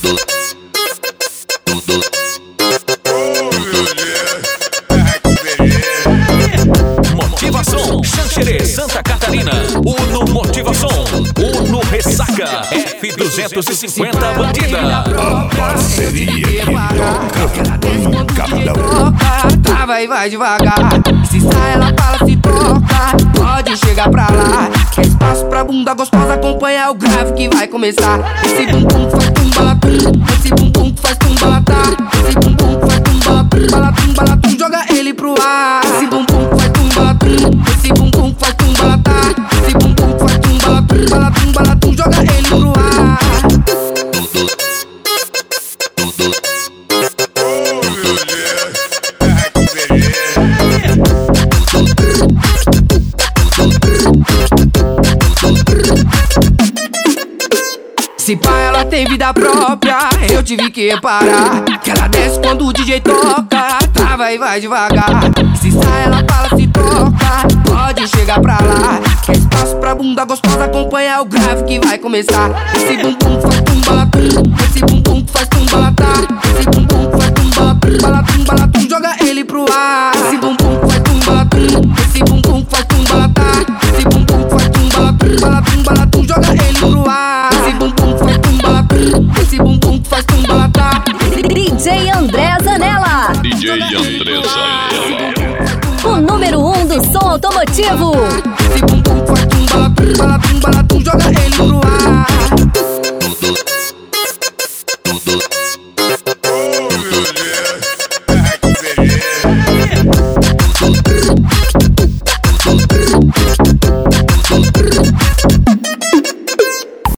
Motivação, Xanxerê, Santa Catarina. Uno Motivação, Uno Ressaca, F250 Bandida. A parceria que toca, pancadão. Trava e vai devagar. Se sai, ela fala, se toca. Pode chegar pra lá. Quer espaço pra bunda gostosa, acompanha o grave que vai começar. Esse bumbum faz tumbalatum, esse bumbum faz tumbalatá. Esse bumbum faz tumbalatum, balatum, balatum, joga ele pro ar. Esse bumbum faz tumbalatum, esse bumbum faz tumbalatá. Esse bumbum faz tumbalatum, balatum, balatum, joga ele pro ar. Se pá, ela tem vida própria, eu tive que reparar que ela desce quando o DJ toca, trava e vai devagar. Se sai, ela fala, se toca, pode chegar pra lá. Quer espaço pra bunda gostosa, acompanha o grave que vai começar. Esse bumbum faz tumbalatum, esse bumbum faz tumbalatá. Esse bumbum faz tumbalatum, balatum, balatum, joga ele pro ar. Esse bumbum faz tumbalatum, esse bumbum faz tumbalatá. Esse bumbum faz tumbalatum, balatum, balatum, joga ele pro ar. Esse bumbum faz tumbalatum, esse bumbum faz tumbalatá. DJ André Zanella, DJ André Zanella, o número 1 do som automotivo. Esse bumbum faz tumbalatum, balatum, balatum, joga ele pro